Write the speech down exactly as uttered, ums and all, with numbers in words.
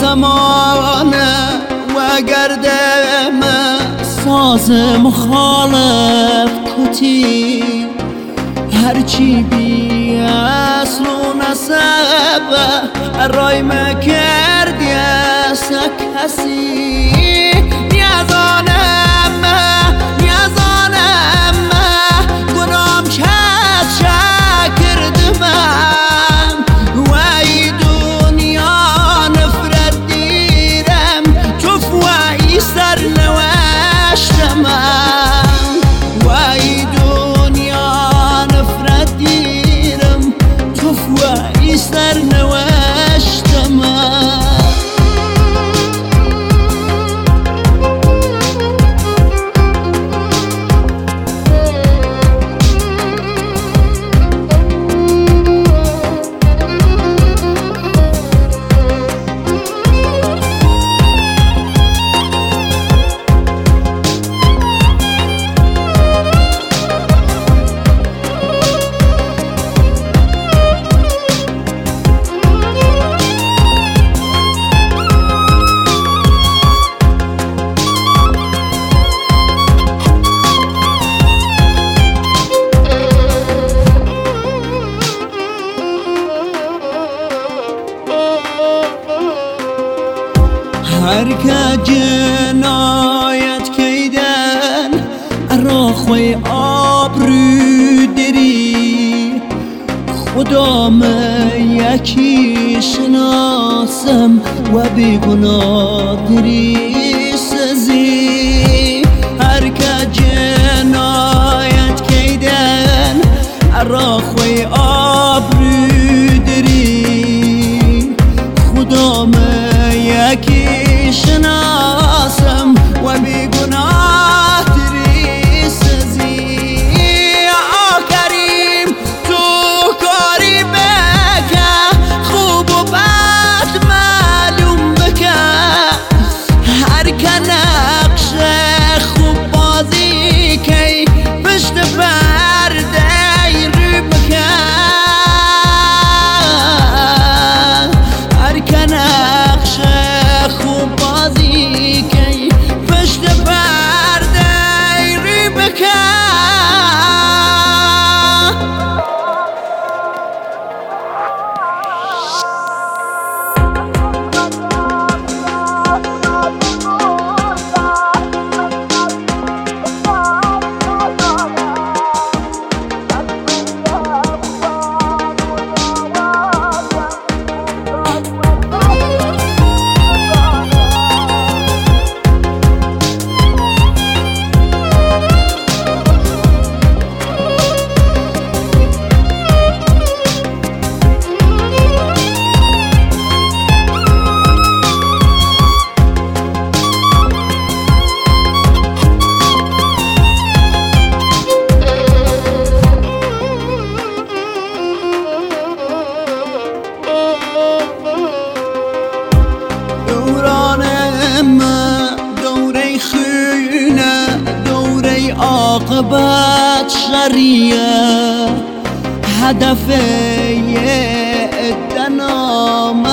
زمانه و گردم ساز مخالف کتی هرچی بی اصل و نسب رای مکردی از کسی نیازانم نیازانم گنام کس شکردم و ای دنیا نفرت دیرم توف و ای سر نوشتم و ای دنیا نفرت دیرم توف و ای سر نوشتم هر که جنایت کیدن را خوی آبرو دری خدام یکی شناسم و بیگناه دری سزی هر که جنایت کیدن را خوی آبرو دری خدام یکی شناسم و بیگناه دری سزی آه کریم تو کاری بکن خوب و بد معلوم بکن هر که نقش خوب بازی کی پشت پرده رو بکن هر که نقش خوب بازی کی پشت پرده ری بکن دوره خونه دوره عاقبت شریه هدف یه ادنام